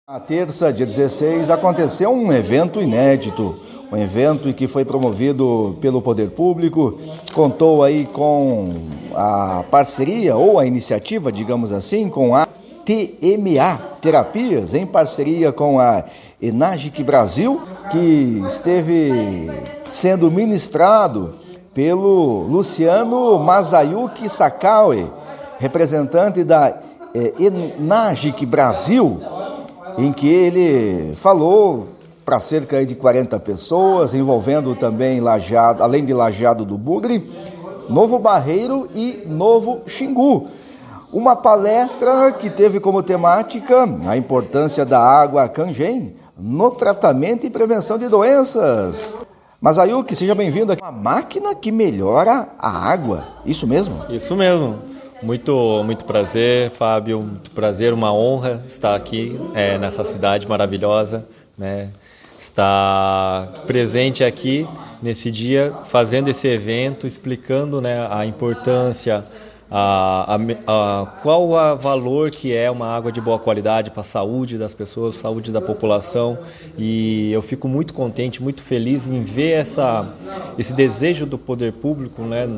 Na terça, dia 16, aconteceu um evento inédito, um evento que foi promovido pelo Poder Público, contou aí com a parceria ou a iniciativa, digamos assim, com a TMA Terapias, em parceria com a Enagic Brasil, que esteve sendo ministrado pelo Luciano Masayuki Sakaue, representante da Enagic Brasil, em que ele falou para cerca de 40 pessoas, envolvendo também Lajeado, além de Lajeado do Bugre, Novo Barreiro e Novo Xingu. Uma palestra que teve como temática a importância da água Kangen no tratamento e prevenção de doenças. Masayuki, seja bem-vindo aqui. Uma máquina que melhora a água, isso mesmo? Isso mesmo. Muito prazer, Fábio, muito prazer, uma honra estar aqui nessa cidade maravilhosa, né? Estar presente aqui nesse dia, fazendo esse evento, explicando, né, a importância, qual o valor que é uma água de boa qualidade para a saúde das pessoas, saúde da população, e eu fico muito contente, muito feliz em ver esse desejo do poder público, né,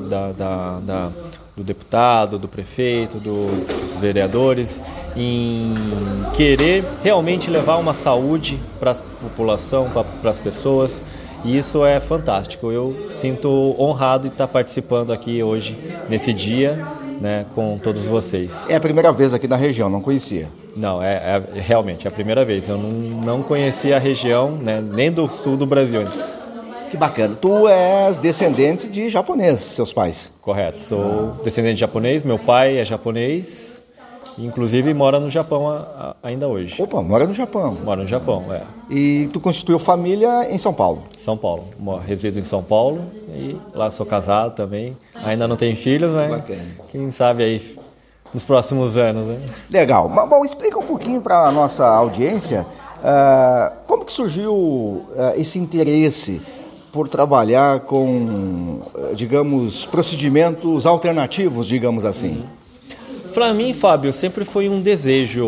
do deputado, do prefeito, dos vereadores, em querer realmente levar uma saúde para a população, para as pessoas, e isso é fantástico. Eu sinto honrado de estar participando aqui hoje, nesse dia, né, com todos vocês. É a primeira vez aqui na região, não conhecia? Não, realmente é a primeira vez. Eu não conhecia a região, né, nem do sul do Brasil. Que bacana. Tu és descendente de japonês, seus pais? Correto, sou descendente de japonês, meu pai é japonês, inclusive mora no Japão ainda hoje. Opa, mora no Japão. Mora no Japão, é. E tu constituiu família em São Paulo? São Paulo, resido em São Paulo e lá sou casado também. Ainda não tenho filhos, né? Bacana. Quem sabe aí nos próximos anos, né? Legal. Bom, explica um pouquinho para a nossa audiência como que surgiu esse interesse por trabalhar com, digamos, procedimentos alternativos, digamos assim. Para mim, Fábio, sempre foi um desejo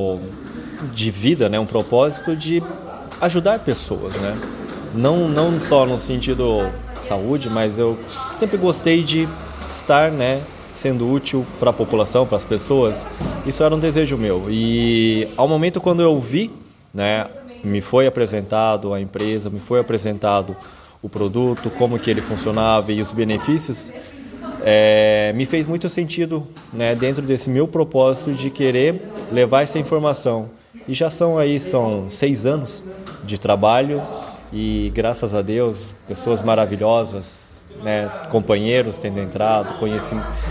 de vida, né? Um propósito de ajudar pessoas, né? Não só no sentido saúde, mas eu sempre gostei de estar, né, sendo útil para a população, para as pessoas. Isso era um desejo meu. E ao momento quando eu vi, né, me foi apresentado a empresa, me foi apresentado o produto, como que ele funcionava e os benefícios, me fez muito sentido, né, dentro desse meu propósito de querer levar essa informação. E já são 6 anos de trabalho e, graças a Deus, pessoas maravilhosas, né, companheiros tendo entrado, conheci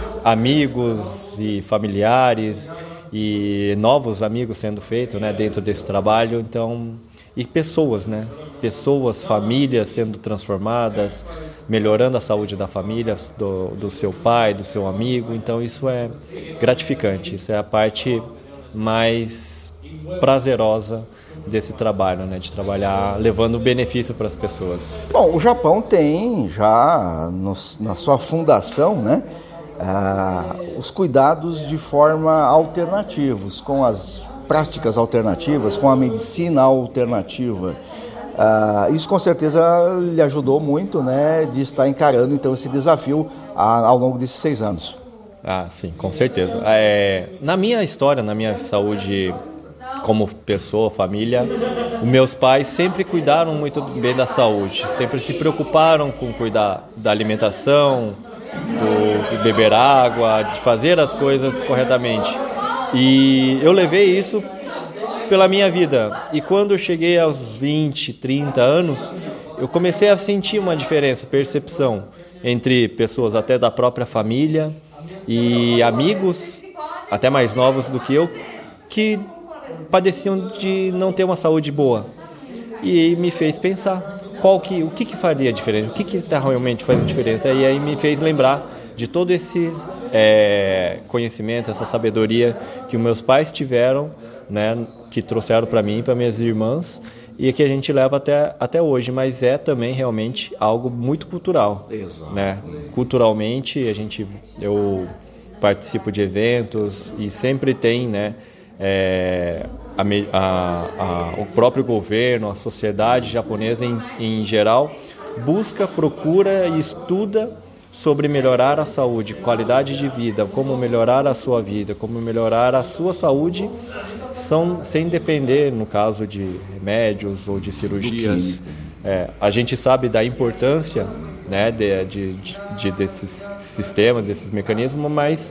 amigos e familiares e novos amigos sendo feitos, né, dentro desse trabalho. Então, e pessoas, né? Pessoas, famílias sendo transformadas, melhorando a saúde da família, do seu pai, do seu amigo. Então isso é gratificante, isso é a parte mais prazerosa desse trabalho, né? De trabalhar levando benefício para as pessoas. Bom, o Japão tem já na sua fundação, né, os cuidados de forma alternativos, com as práticas alternativas, com a medicina alternativa. Isso com certeza lhe ajudou muito, né, de estar encarando então esse desafio ao longo desses 6 anos. Sim, com certeza. Na minha história, na minha saúde como pessoa, família, os meus pais sempre cuidaram muito bem da saúde, sempre se preocuparam com cuidar da alimentação, de beber água, de fazer as coisas corretamente. E eu levei isso pela minha vida. E quando eu cheguei aos 20, 30 anos, eu comecei a sentir uma diferença, percepção entre pessoas até da própria família e amigos, até mais novos do que eu, que padeciam de não ter uma saúde boa. E me fez pensar o que faria diferença, o que está realmente fazendo diferença. E aí me fez lembrar de todo esse conhecimento, essa sabedoria que os meus pais tiveram, né, que trouxeram para mim e para minhas irmãs, e que a gente leva até hoje, mas é também realmente algo muito cultural. Exato. Né? Culturalmente, eu participo de eventos e sempre tem, né, o próprio governo, a sociedade japonesa em geral, procura e estuda sobre melhorar a saúde, qualidade de vida, como melhorar a sua vida, como melhorar a sua saúde, sem depender, no caso de remédios ou de cirurgias. A gente sabe da importância, né, desses sistemas, desses mecanismos, mas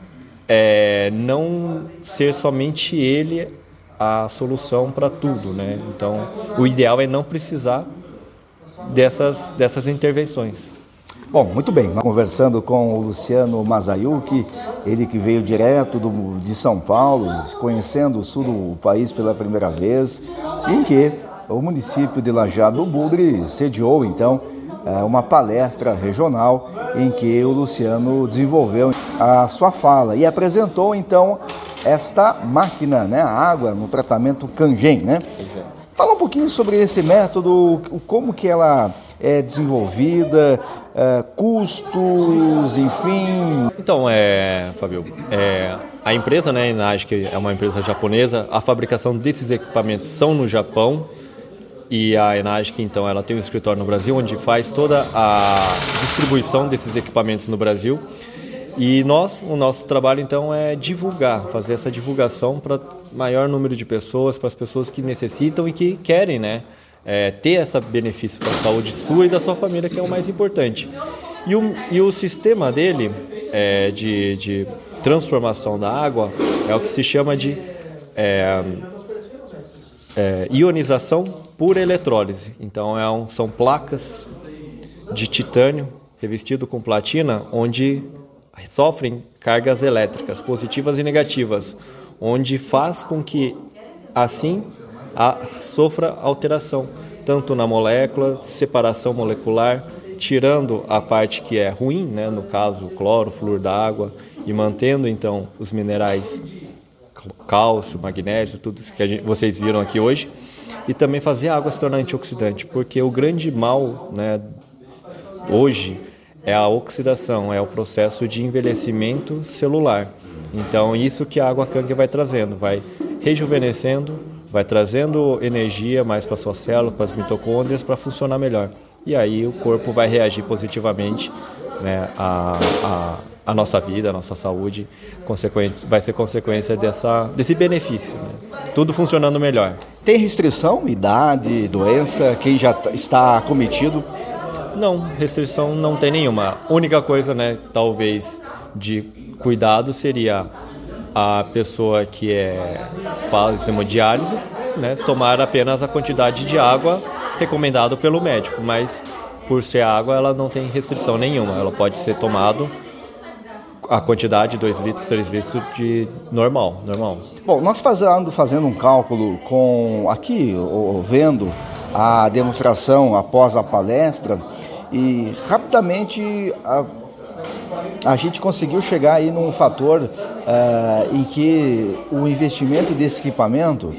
não ser somente ele a solução para tudo, né? Então, o ideal é não precisar dessas intervenções. Bom, muito bem, nós conversando com o Luciano Masayuki, ele que veio direto de São Paulo, conhecendo o sul do país pela primeira vez, em que o município de Lajeado do Budre sediou, então, uma palestra regional em que o Luciano desenvolveu a sua fala e apresentou, então, esta máquina, né, a água no tratamento Kangen, né? Fala um pouquinho sobre esse método, como que ela é desenvolvida, custos, enfim. Então, Fábio, a empresa, né, a Enagic, que é uma empresa japonesa, a fabricação desses equipamentos são no Japão, e a Enagic, então, ela tem um escritório no Brasil, onde faz toda a distribuição desses equipamentos no Brasil. E o nosso trabalho, então, é fazer essa divulgação para maior número de pessoas, para as pessoas que necessitam e que querem, né, ter esse benefício para a saúde sua e da sua família, que é o mais importante. E o sistema dele de transformação da água é o que se chama de ionização por eletrólise. Então, são placas de titânio revestido com platina, onde sofrem cargas elétricas positivas e negativas, onde faz com que assim sofra alteração, tanto na molécula, separação molecular, tirando a parte que é ruim, né, no caso o cloro, o flúor da água, e mantendo então os minerais cálcio, magnésio, tudo isso que vocês viram aqui hoje, e também fazer a água se tornar antioxidante, porque o grande mal, né, hoje é a oxidação, é o processo de envelhecimento celular. Então, isso que a água Kangen vai trazendo, vai rejuvenescendo, vai trazendo energia mais para a sua célula, para as mitocôndrias, para funcionar melhor. E aí o corpo vai reagir positivamente, né, à nossa vida, à nossa saúde, vai ser consequência desse benefício, né? Tudo funcionando melhor. Tem restrição, idade, doença, quem já está acometido? Não, restrição não tem nenhuma. A única coisa, né, talvez de cuidado seria a pessoa que faz hemodiálise, né, tomar apenas a quantidade de água recomendada pelo médico, mas por ser água ela não tem restrição nenhuma, ela pode ser tomado a quantidade, 2 litros, 3 litros de normal. Bom, nós fazendo um cálculo vendo a demonstração após a palestra, e rapidamente a gente conseguiu chegar aí num fator em que o investimento desse equipamento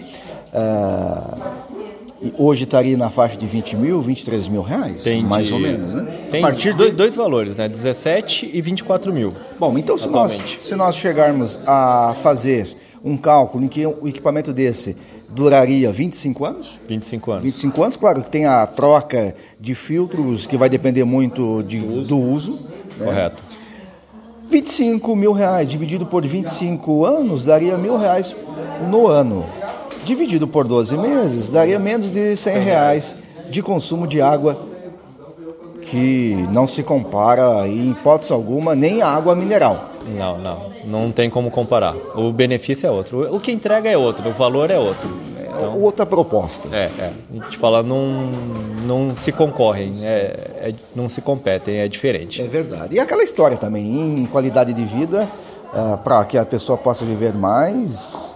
hoje estaria na faixa de 20 mil, 23 mil reais, mais ou menos, né? Tem a partir dois valores, né? 17 e 24 mil. Bom, então se nós chegarmos a fazer um cálculo em que um equipamento desse duraria 25 anos? 25 anos. 25 anos, claro que tem a troca de filtros, que vai depender muito do uso. Né? Correto. 25 mil reais dividido por 25 anos daria R$1.000 no ano. Dividido por 12 meses, daria menos de R$100 de consumo de água, que não se compara, em hipótese alguma, nem a água mineral. Não tem como comparar. O benefício é outro, o que entrega é outro, o valor é outro. Então, outra proposta. A gente fala, não se concorrem, não se competem, é diferente. É verdade. E aquela história também, em qualidade de vida, para que a pessoa possa viver mais...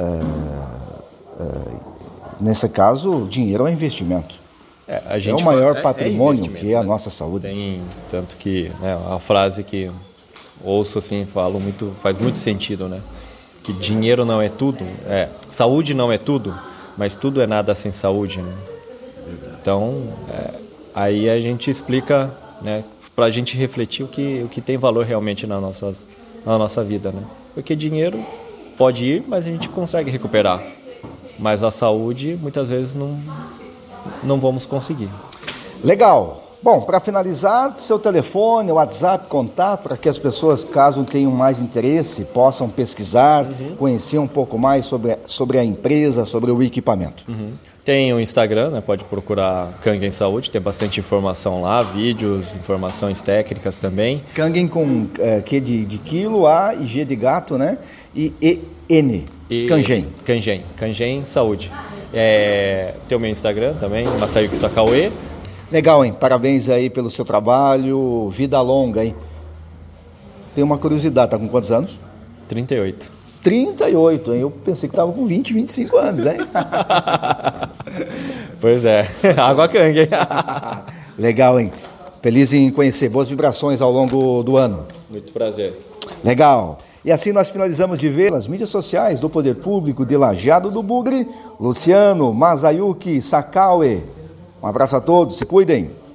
nesse caso, o dinheiro é um investimento. A gente é o maior patrimônio que é a nossa saúde. Tanto que, né, a frase que ouço assim, faz muito sentido, né? Que dinheiro não é tudo, saúde não é tudo, mas tudo é nada sem saúde, né? Então, aí a gente explica, né, para a gente refletir o que tem valor realmente na nossa vida, né? Porque dinheiro pode ir, mas a gente consegue recuperar. Mas a saúde, muitas vezes, não vamos conseguir. Legal. Bom, para finalizar, seu telefone, WhatsApp, contato, para que as pessoas, caso tenham mais interesse, possam pesquisar, conhecer um pouco mais sobre a empresa, sobre o equipamento. Tem o Instagram, né? Pode procurar Kangen Saúde, tem bastante informação lá, vídeos, informações técnicas também. Kangen com Q de quilo, A e G de gato, né? E N. Kangen. Kangen Saúde. Tem o meu Instagram também, Masayuki Sakaue. Legal, hein? Parabéns aí pelo seu trabalho, vida longa, hein? Tem uma curiosidade, tá com quantos anos? 38. 38, hein? Eu pensei que tava com 20, 25 anos, hein? Pois é, água Kangen. Legal, hein? Feliz em conhecer, boas vibrações ao longo do ano. Muito prazer. Legal. E assim nós finalizamos de ver nas mídias sociais do Poder Público de Lajeado do Bugre, Luciano Masayuki Sakaue. Um abraço a todos, se cuidem.